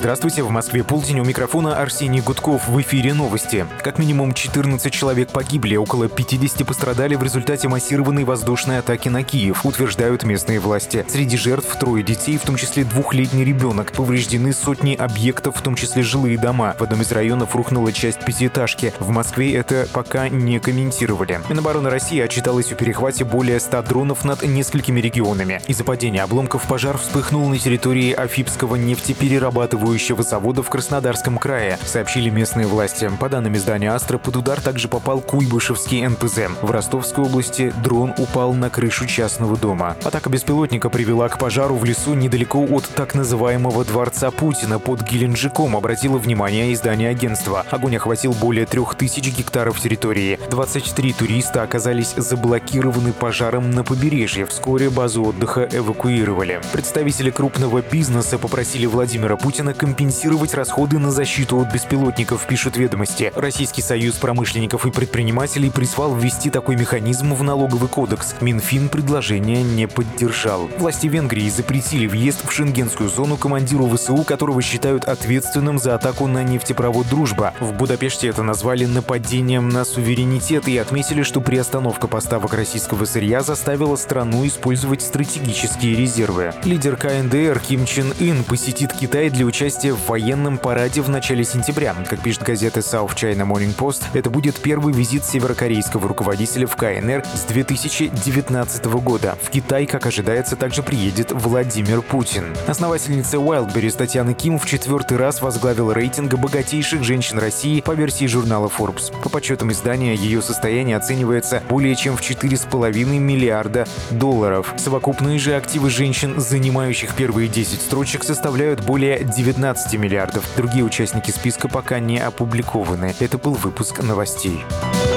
Здравствуйте, в Москве полдень, у микрофона Арсений Гудков. В эфире новости. Как минимум 14 человек погибли, около 50 пострадали в результате массированной воздушной атаки на Киев, утверждают местные власти. Среди жертв 3 детей, в том числе 2-летний ребенок. Повреждены сотни объектов, в том числе жилые дома. В одном из районов рухнула часть пятиэтажки. В Москве это пока не комментировали. Минобороны России отчиталась о перехвате более 100 дронов над несколькими регионами. Из-за падения обломков пожар вспыхнул на территории Афипского нефтеперерабатывающего завода в Краснодарском крае, сообщили местные власти. По данным издания «Астра», под удар также попал Куйбышевский НПЗ. В Ростовской области дрон упал на крышу частного дома. Атака беспилотника привела к пожару в лесу недалеко от так называемого дворца Путина под Геленджиком, обратило внимание издание агентства. Огонь охватил более 3000 гектаров территории. 23 туриста оказались заблокированы пожаром на побережье. Вскоре базу отдыха эвакуировали. Представители крупного бизнеса попросили Владимира Путина компенсировать расходы на защиту от беспилотников, пишут «Ведомости». Российский союз промышленников и предпринимателей призвал ввести такой механизм в налоговый кодекс. Минфин предложение не поддержал. Власти Венгрии запретили въезд в шенгенскую зону командиру ВСУ, которого считают ответственным за атаку на нефтепровод «Дружба». В Будапеште это назвали нападением на суверенитет и отметили, что приостановка поставок российского сырья заставила страну использовать стратегические резервы. Лидер КНДР Ким Чен Ын посетит Китай для участия в военном параде в начале сентября. Как пишет газета South China Morning Post, это будет первый визит северокорейского руководителя в КНР с 2019 года. В Китай, как ожидается, также приедет Владимир Путин. Основательница Wildberries Татьяна Ким в 4-й раз возглавила рейтинг богатейших женщин России по версии журнала Forbes. По подсчетам издания, ее состояние оценивается более чем в $4,5 миллиарда. Совокупные же активы женщин, занимающих первые 10 строчек, составляют более 19 миллиардов. Другие участники списка пока не опубликованы. Это был выпуск новостей.